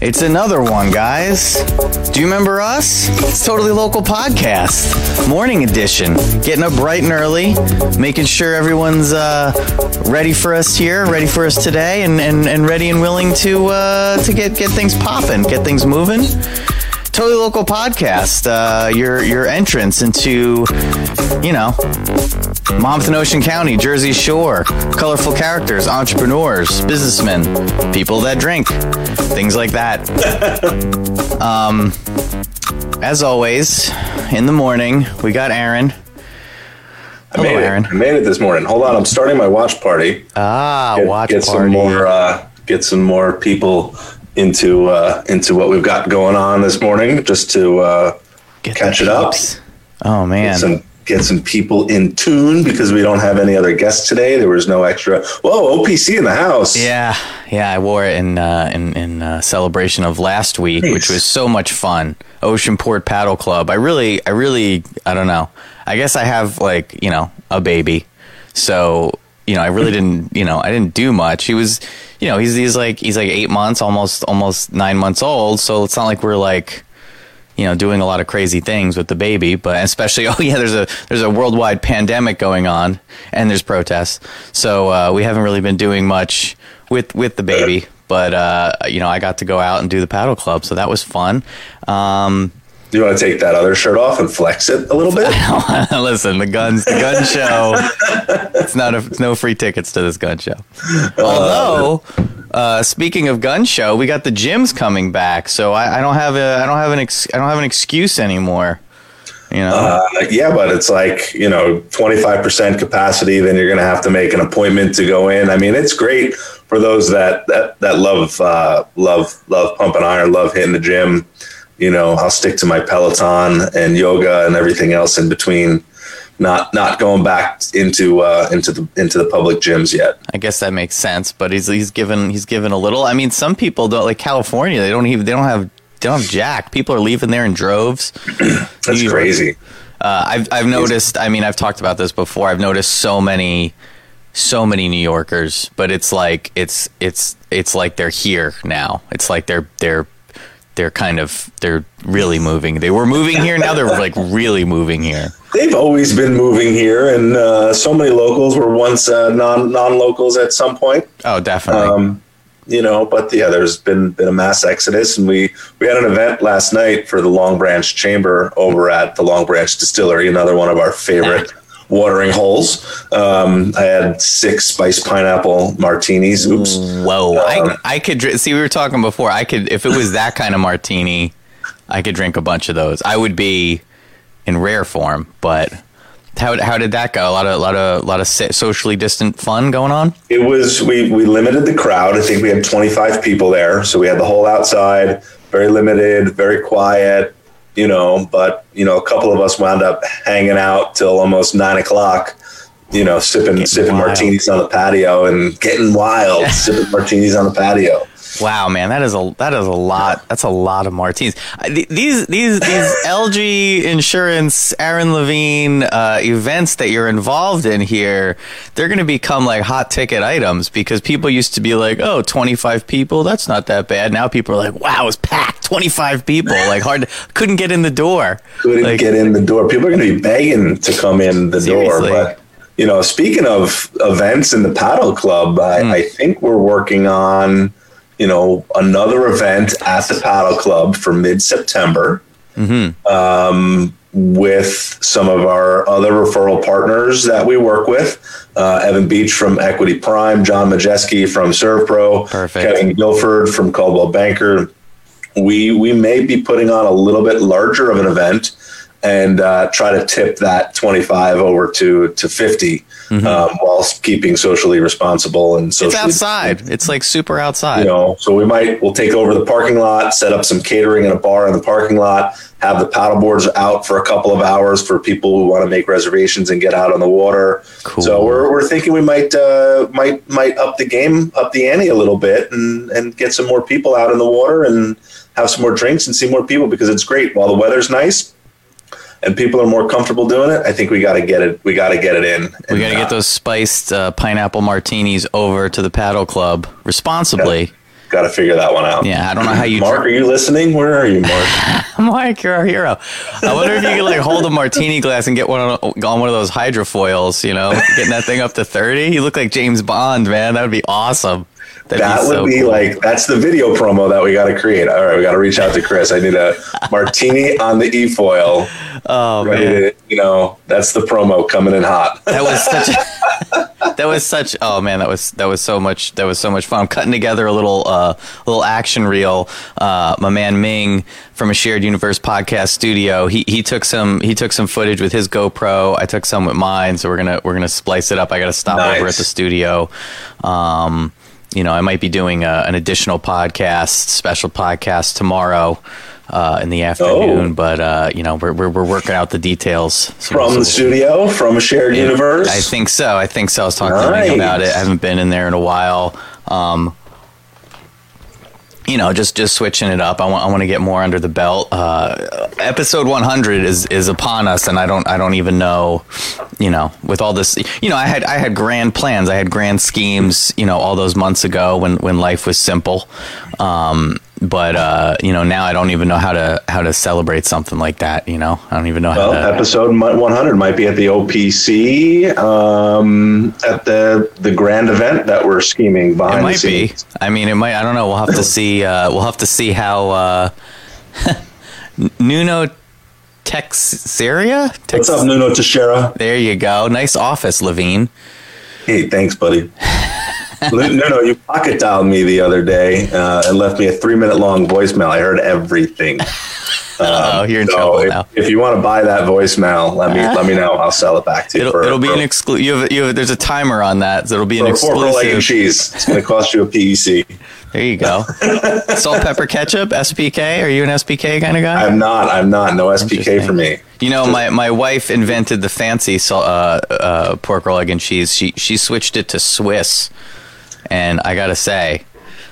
It's another one, guys. Do you remember us? It's Totally Local Podcast, morning edition. Getting up bright and early, making sure everyone's ready for us here, ready for us today, and ready and willing to get things popping, get things moving. Totally Local Podcast, your entrance into, Monmouth Ocean County, Jersey Shore, colorful characters, entrepreneurs, businessmen, people that drink, things like that. As always, in the morning, we got Aaron. Hello, Aaron. I made it this morning. Hold on, I'm starting my watch party. Watch party. Get some more people into what we've got going on this morning, just to catch it up. Oh man, get some people in tune because we don't have any other guests today. There was no extra. Whoa, OPC in the house. Yeah, I wore it in celebration of last week, nice. Which was so much fun. Oceanport Paddle Club. I really, I don't know. I guess I have a baby, so. I really didn't, I didn't do much. He was, he's like 8 months, almost 9 months old. So it's not like we're doing a lot of crazy things with the baby, but especially, there's a worldwide pandemic going on and there's protests. So, we haven't really been doing much with the baby, but, I got to go out and do the paddle club. So that was fun. Do you want to take that other shirt off and flex it a little bit? Listen, the gun show. It's no free tickets to this gun show. Although, speaking of gun show, we got the gyms coming back, so I don't have an excuse anymore. Yeah, but it's 25% capacity. Then you're going to have to make an appointment to go in. I mean, it's great for those that love pumping iron, love hitting the gym. I'll stick to my Peloton and yoga and everything else in between. Not going back into the public gyms yet. I guess that makes sense, but he's given a little. I mean, some people don't, like California. They don't have jack. People are leaving there in droves. That's crazy. I've noticed. I mean, I've talked about this before. I've noticed so many New Yorkers, but it's like they're here now. It's like they're really moving. They were moving here. Now they're really moving here. They've always been moving here. And so many locals were once non-locals at some point. Oh, definitely. But yeah, there's been a mass exodus. And we had an event last night for the Long Branch Chamber over at the Long Branch Distillery, another one of our favorite watering holes. I had 6 spiced pineapple martinis. Oops. Whoa. I could see, we were talking before. I could, if it was that kind of martini, I could drink a bunch of those. I would be in rare form, but how did that go? A lot of socially distant fun going on? It was, we limited the crowd. I think we had 25 people there. So we had the whole outside, very limited, very quiet. But a couple of us wound up hanging out till almost 9 o'clock, sipping martinis on the patio and getting wild, sipping martinis on the patio. Wow, man, that is a lot. That's a lot of martinis. These LG Insurance, Aaron Levine events that you're involved in here, they're going to become like hot ticket items because people used to be like, oh, 25 people, that's not that bad. Now people are like, wow, it's packed, 25 people, couldn't get in the door. Couldn't get in the door. People are going to be begging to come in the seriously. Door. But speaking of events in the paddle club, I think we're working on another event at the paddle club for mid-September with some of our other referral partners that we work with. Evan Beach from Equity Prime, John Majeski from ServPro, perfect. Kevin Guilford from Coldwell Banker. We may be putting on a little bit larger of an event and try to tip that 25 over to 50 whilst keeping socially responsible and socially. It's outside. It's like super outside. So we'll take over the parking lot, set up some catering and a bar in the parking lot, have the paddle boards out for a couple of hours for people who want to make reservations and get out on the water. Cool. So we're thinking we might up the ante a little bit and get some more people out in the water and have some more drinks and see more people because it's great while the weather's nice. And people are more comfortable doing it. I think we got to get it. We got to get it in. We got to get those spiced pineapple martinis over to the paddle club responsibly. got to figure that one out. Yeah, I don't know how you. Mark, are you listening? Where are you, Mark? Mark, you're our hero. I wonder if you could like hold a martini glass and get one on one of those hydrofoils. You know, getting that thing up to 30. You look like James Bond, man. That would be awesome. That would be cool. Like, that's the video promo that we got to create. All right, we got to reach out to Chris. I need a martini on the e-foil. Oh, man. That's the promo coming in hot. That was so much fun. I'm cutting together a little action reel. My man Ming from a Shared Universe podcast studio, he took some footage with his GoPro. I took some with mine, so we're gonna splice it up. I got to stop over at the studio. I might be doing an additional special podcast tomorrow in the afternoon, but we're working out the details. From the studio, from a Shared Universe? I think so. I was talking to Ming about it. I haven't been in there in a while. Just switching it up. I want to get more under the belt. Episode 100 is upon us, and I don't even know, with all this, I had grand plans. I had grand schemes, all those months ago when life was simple. But now I don't even know how to celebrate something like that. I don't even know how to. Episode 100 might be at the OPC, at the grand event that we're scheming behind. It might be. I mean, it might. I don't know. We'll have to see. We'll have to see how Nuno Teixeira. What's up, Nuno Teixeira? There you go. Nice office, Levine. Hey, thanks, buddy. No, you pocket dialed me the other day and left me a 3-minute long voicemail. I heard everything. You're in trouble now. If you want to buy that voicemail, let me know. I'll sell it back to you. It'll be an exclusive. There's a timer on that, so it'll be an exclusive. For egg and cheese, it's going to cost you a PEC. There you go. Salt, pepper, ketchup, SPK. Are you an SPK kind of guy? I'm not. No SPK for me. My wife invented the fancy pork roll, egg and cheese. She switched it to Swiss. And I gotta say,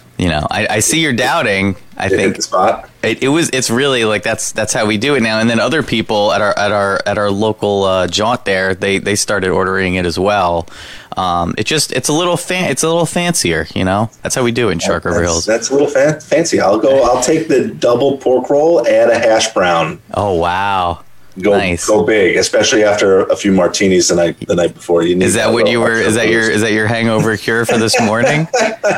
I see you're doubting. I think the spot. It's really like that's how we do it now. And then other people at our local jaunt there, they started ordering it as well. It's a little fancier, That's how we do it in Shark River Hills. That's a little fancy. I'll take the double pork roll, add a hash brown. Oh wow. Go big, especially after a few martinis the night before. Is that your hangover cure for this morning?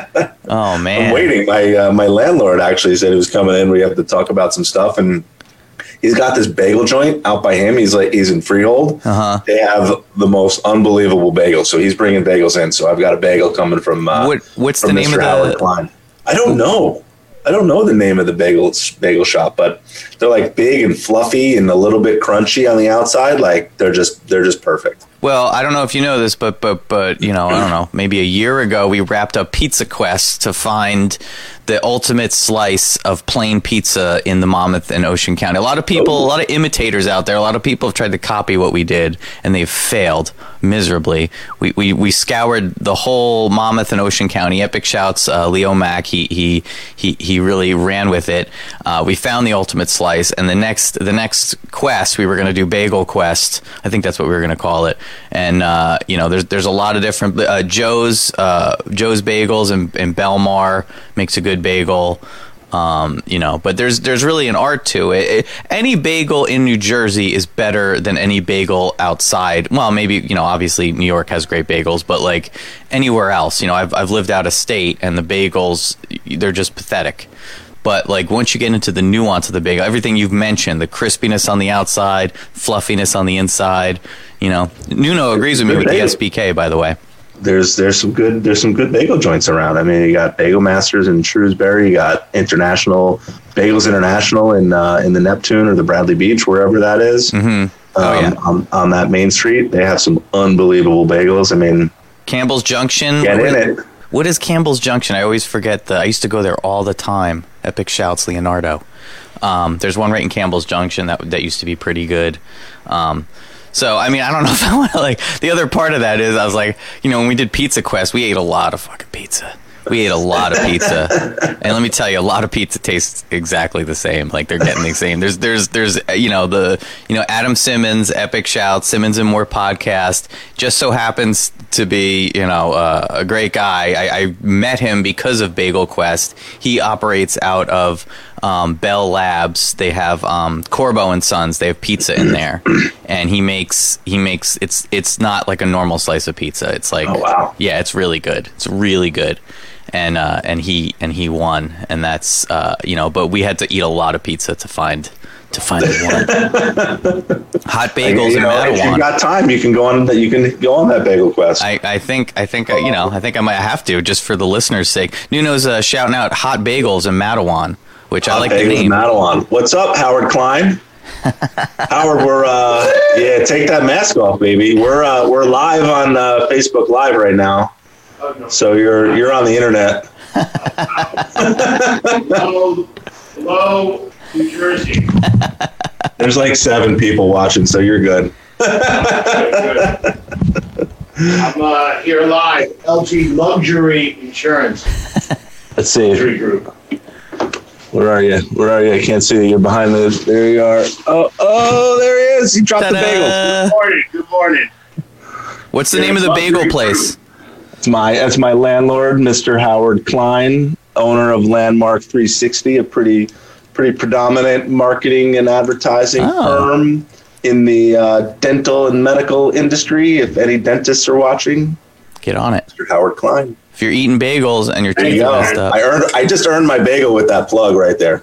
Oh man, I'm waiting. My landlord actually said he was coming in. We have to talk about some stuff, and he's got this bagel joint out by him. He's in Freehold. Uh-huh. They have the most unbelievable bagels. So he's bringing bagels in. So I've got a bagel coming from what's from the name Mr. of Howard Klein. I don't know. I don't know the name of the bagel shop, but they're like big and fluffy and a little bit crunchy on the outside. Like they're just perfect. Well, I don't know if you know this, but I don't know. Maybe a year ago, we wrapped up Pizza Quest to find the ultimate slice of plain pizza in the Monmouth and Ocean County. A lot of imitators out there. A lot of people have tried to copy what we did, and they've failed miserably. We scoured the whole Monmouth and Ocean County. Epic shouts, Leo Mack. He really ran with it. We found the ultimate slice, and the next quest we were going to do Bagel Quest. I think that's what we were going to call it. And there's a lot of different Joe's Bagels in Belmar makes a good bagel. But there's really an art to it. Any bagel in New Jersey is better than any bagel outside. Well, maybe, obviously New York has great bagels, but like anywhere else, I've lived out of state, and the bagels, they're just pathetic. But like once you get into the nuance of the bagel, everything you've mentioned, the crispiness on the outside, fluffiness on the inside, Nuno agrees with me with the SPK, by the way. There's some good bagel joints around. I mean, you got Bagel Masters in Shrewsbury, you got Bagels International in the Neptune or the Bradley Beach, wherever that is. Mm-hmm. On that main street, they have some unbelievable bagels. I mean, Campbell's Junction. Get in it. What is Campbell's Junction? I always forget. I used to go there all the time. Epic shouts, Leonardo. There's one right in Campbell's Junction that used to be pretty good. So, I mean, I don't know if I want to, the other part of that is, I was like, when we did Pizza Quest, we ate a lot of fucking pizza. We ate a lot of pizza, and let me tell you, a lot of pizza tastes exactly the same. Like they're getting the same. There's Adam Simmons, Epic Shout, Simmons and More podcast. Just so happens to be a great guy. I met him because of Bagel Quest. He operates out of Bell Labs. They have Corbo and Sons. They have pizza in there, and he makes it's not like a normal slice of pizza. It's like, oh, wow. Yeah, it's really good. It's really good. And he won, and that's but we had to eat a lot of pizza to find the one. Hot bagels in Mattawan. If you got time, you can go on that Bagel Quest. I think I might have to, just for the listeners' sake. Nuno's shouting out Hot Bagels in Mattawan, which I like the name. Mattawan. What's up, Howard Klein? Howard, we're take that mask off, baby. We're live on Facebook Live right now. So you're on the internet. Hello, New Jersey. There's like 7 people watching, so you're good. I'm here live. LG Luxury Insurance. Let's see. Group. Where are you? I can't see you. You're behind the. There you are. Oh, there he is. He dropped Ta-da. The bagel. Good morning. What's the name of the bagel place? That's my landlord, Mr. Howard Klein, owner of Landmark 360, a pretty predominant marketing and advertising firm in the dental and medical industry. If any dentists are watching, get on it. Mr. Howard Klein. If you're eating bagels and your teeth are messed up. I just earned my bagel with that plug right there.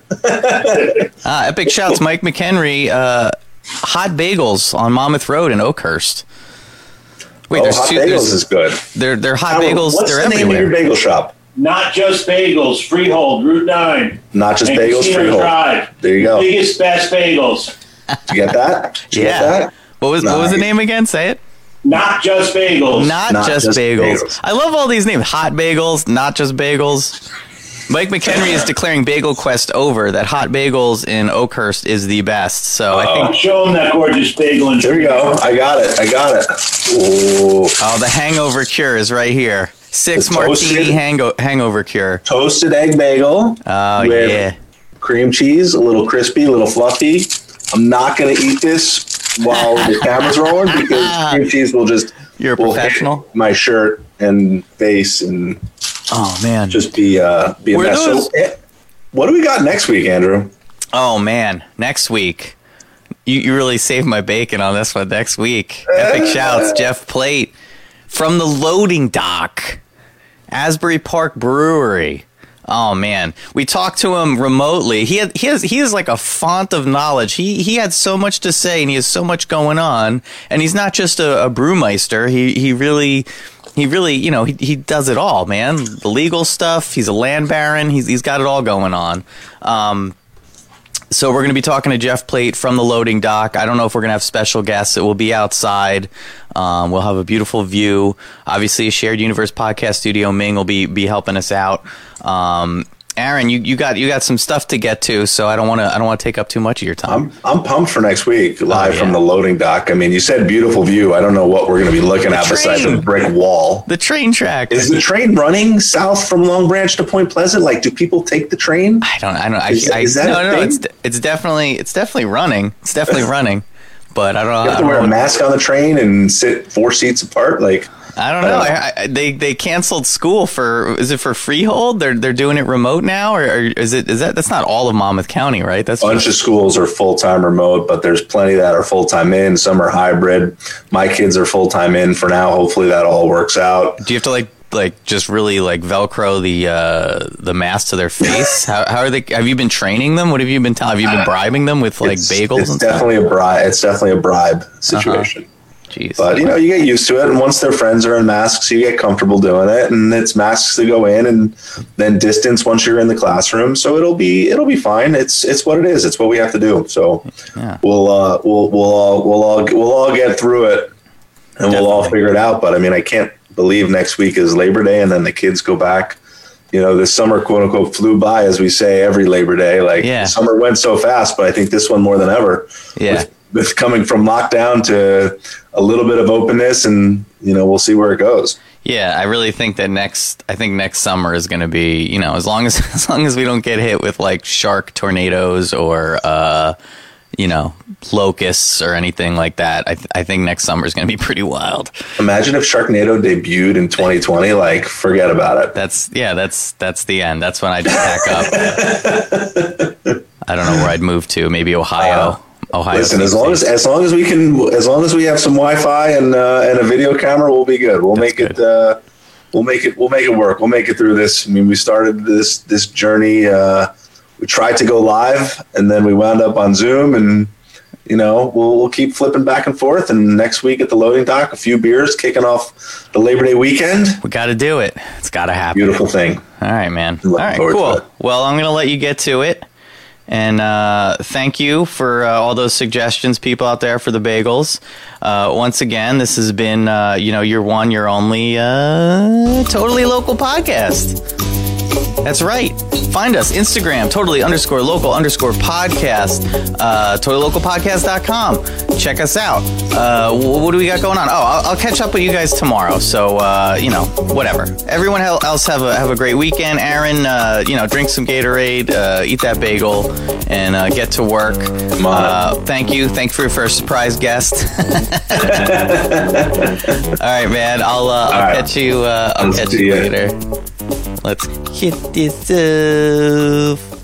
Epic Shouts, Mike McHenry, Hot Bagels on Monmouth Road in Oakhurst. Wait, Hot Bagels is good. They're Hot Bagels. What's they're the name everywhere. of your bagel shop? Not Just Bagels, Freehold, Route 9. Not Just and Bagels, Casino Freehold. Drive. There you go. Biggest, best bagels. Did you get that? Did you get that? What was the name again? Say it. Not Just Bagels. Not just bagels. I love all these names. Hot Bagels, Not Just Bagels. Mike McHenry is declaring Bagel Quest over. That Hot Bagels in Oakhurst is the best. So I think. Show them that gorgeous bagel. And there we go. I got it. Ooh. Oh, the hangover cure is right here. 6 martini hangover cure. Toasted egg bagel. Oh, yeah. Cream cheese, a little crispy, a little fluffy. I'm not going to eat this while the camera's rolling because cream cheese will just. You're a professional? Hit my shirt and face and. Oh, man. Just be a mess. So, what do we got next week, Andrew? Oh, man. Next week. You really saved my bacon on this one. Next week. Epic Shouts, Jeff Plate from the loading dock. Asbury Park Brewery. Oh, man. We talked to him remotely. He is like a font of knowledge. He had so much to say, and he has so much going on. And he's not just a brewmeister. He really, he does it all, man. The legal stuff. He's a land baron. He's got it all going on. So we're going to be talking to Jeff Plate from the loading dock. I don't know if we're going to have special guests. It will be outside. We'll have a beautiful view. Obviously, a Shared Universe podcast studio. Ming will be helping us out. Aaron, you got some stuff to get to, so I don't want to take up too much of your time. I'm pumped for next week, live from the loading dock. I mean, you said beautiful view. I don't know what we're going to be looking at besides a brick wall. The train track. Is the train running south from Long Branch to Point Pleasant? Like, do people take the train? I don't. It's definitely running. It's definitely running. But I don't know. You have to wear a mask on the train and sit 4 seats apart, like. I don't know. They canceled school is it for Freehold? They're doing it remote now, or is that's not all of Monmouth County, right? That's a bunch of schools are full-time remote, but there's plenty that are full-time in. Some are hybrid. My kids are full-time in for now. Hopefully that all works out. Do you have to like just really like Velcro the mask to their face? How are they? Have you been training them? What have you been telling? Have you been bribing them with like bagels? It's definitely a bribe. It's definitely a bribe situation. Jeez. But, you get used to it. And once their friends are in masks, you get comfortable doing it. And it's masks to go in and then distance once you're in the classroom. So it'll be fine. It's what it is. It's what we have to do. So we'll all get through it and we'll all figure it out. But I mean, I can't believe next week is Labor Day and then the kids go back. This summer, quote unquote, flew by, as we say every Labor Day. Summer went so fast, but I think this one more than ever. Yeah. With coming from lockdown to a little bit of openness, and we'll see where it goes. Yeah, I really think that next summer is going to be, you know, as long as we don't get hit with like shark tornadoes or you know, locusts or anything like that. I think next summer is going to be pretty wild. Imagine if Sharknado debuted in 2020. Like, forget about it. That's the end. That's when I'd pack up. I don't know where I'd move to. Maybe Ohio. Ohio. Listen, as long as we have some Wi-Fi and a video camera, we'll be good. We'll make it work. We'll make it through this. I mean, we started this journey. We tried to go live, and then we wound up on Zoom, and you know, we'll keep flipping back and forth. And next week at the loading dock, a few beers, kicking off the Labor Day weekend. We got to do it. It's got to happen. Beautiful thing. All right, man. All right, cool. Well, I'm gonna let you get to it. And thank you for all those suggestions, people out there, for the bagels. Once again, this has been, your one, your only totally local podcast. That's right. Find us, Instagram, totally_local_podcast, totallylocalpodcast.com. Check us out. What do we got going on? Oh, I'll catch up with you guys tomorrow. So, whatever. Everyone else have a great weekend. Aaron, drink some Gatorade, eat that bagel, and get to work. Thank you. Thank you for your first surprise guest. All right, man. I'll catch you. I'll catch you later. Let's get this off.